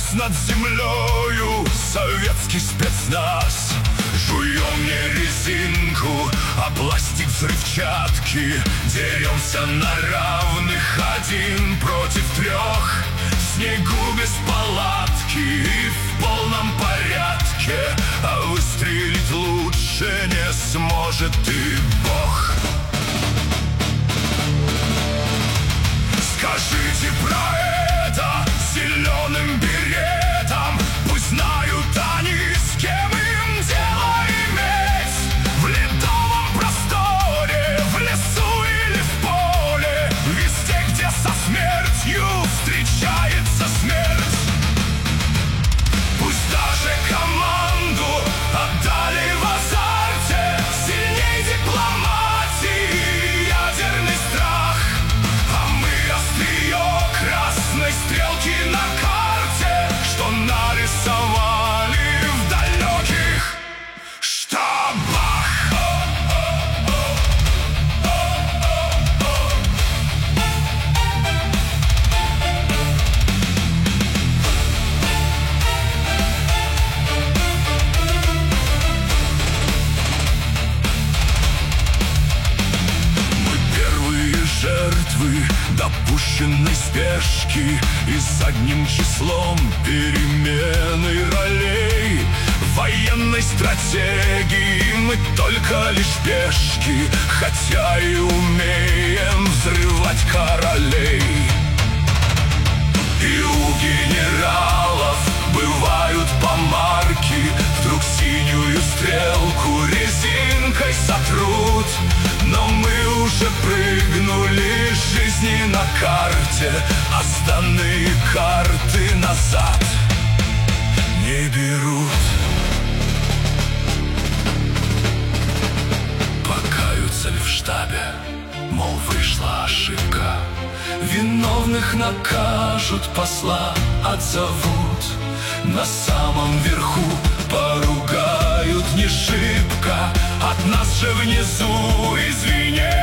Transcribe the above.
над землею советский спецназ. Жуем не резинку, а пластик взрывчатки. Деремся на равных 1 против 3. В снегу без палатки и в полном порядке. А выстрелить лучше не сможет и Бог. Скажите про это зеленым беретам, пусть знают они, с кем им дело иметь. В ледовом просторе, в лесу или в поле, везде, где со смертью встречается смерть. Пусть даже команду отдали в азарте, сильней дипломатии и ядерный страх. А мы острие красной стрелки на карте, что нарисовали в далеких штабах. Жертвы допущенной спешки и задним числом перемены ролей. В военной стратегии мы только лишь пешки, хотя и умеем взрывать королей. И у генералов бывают помарки, вдруг синюю стрелку резинкой сотрут. Но мы уже прыгнули жизни на карте, остальные карты назад не берут. Покаются ли в штабе, мол, вышла ошибка. Виновных накажут, посла отзовут. На самом верху поругают не шибко, от нас же внизу извинения